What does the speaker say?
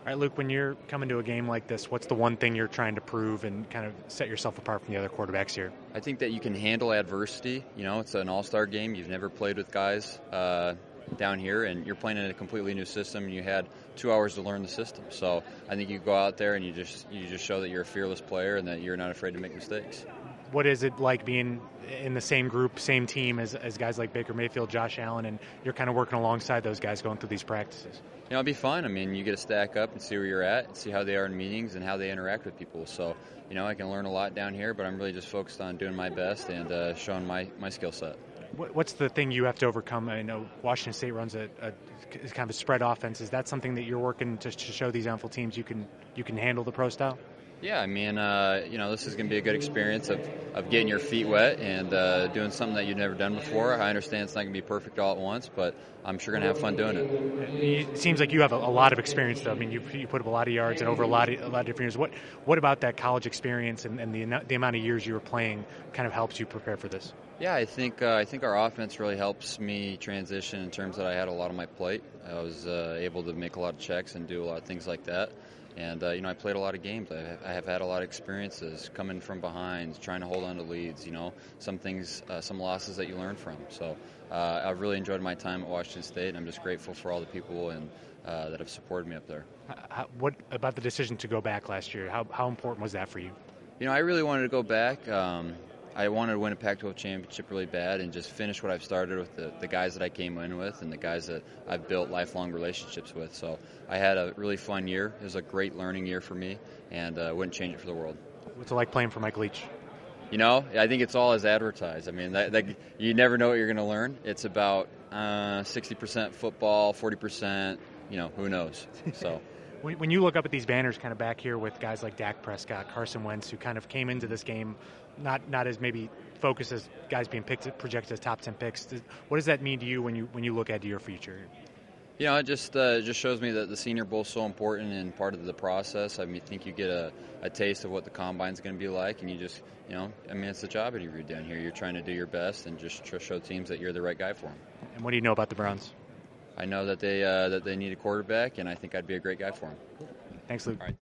right, Luke, when you're coming to a game like this, what's the one thing you're trying to prove and kind of set yourself apart from the other quarterbacks here? I think that you can handle adversity. You know, it's an all-star game. You've never played with guys down here, and you're playing in a completely new system, and you had 2 hours to learn the system. So I think you go out there and you just show that you're a fearless player and that you're not afraid to make mistakes. What is it like being in the same group, same team as guys like Baker Mayfield, Josh Allen, and you're kind of working alongside those guys going through these practices? You know, it'll be fun. I mean, you get to stack up and see where you're at and see how they are in meetings and how they interact with people. So, you know, I can learn a lot down here, but I'm really just focused on doing my best and showing my skill set. What's the thing you have to overcome? I know Washington State runs a kind of a spread offense. Is that something that you're working to show these NFL teams you can handle the pro style? Yeah, I mean, you know, this is going to be a good experience of getting your feet wet and doing something that you've never done before. I understand it's not going to be perfect all at once, but I'm sure going to have fun doing it. It seems like you have a lot of experience, though. I mean, you put up a lot of yards and over a lot of different years. What about that college experience and the amount of years you were playing kind of helps you prepare for this? Yeah, I think our offense really helps me transition in terms that I had a lot on my plate. I was able to make a lot of checks and do a lot of things like that. And, you know, I played a lot of games. I have had a lot of experiences coming from behind, trying to hold on to leads, you know, some things, some losses that you learn from. So I've really enjoyed my time at Washington State, and I'm just grateful for all the people that have supported me up there. What about the decision to go back last year? How important was that for you? You know, I really wanted to go back. I wanted to win a Pac-12 championship really bad and just finish what I've started with the guys that I came in with and the guys that I've built lifelong relationships with. So I had a really fun year. It was a great learning year for me, and wouldn't change it for the world. What's it like playing for Mike Leach? You know, I think it's all as advertised. I mean, you never know what you're going to learn. It's about 60% football, 40%, you know, who knows. So. When you look up at these banners kind of back here with guys like Dak Prescott, Carson Wentz, who kind of came into this game not as maybe focused as guys being projected as top 10 picks, what does that mean to you when you look at your future? You know, it just shows me that the Senior Bowl is so important and part of the process. I mean, I think you get a taste of what the Combine's going to be like, and you just, you know, I mean, it's a job interview down here. You're trying to do your best and just show teams that you're the right guy for them. And what do you know about the Browns? I know that they need a quarterback, and I think I'd be a great guy for them. Thanks, Luke. All right.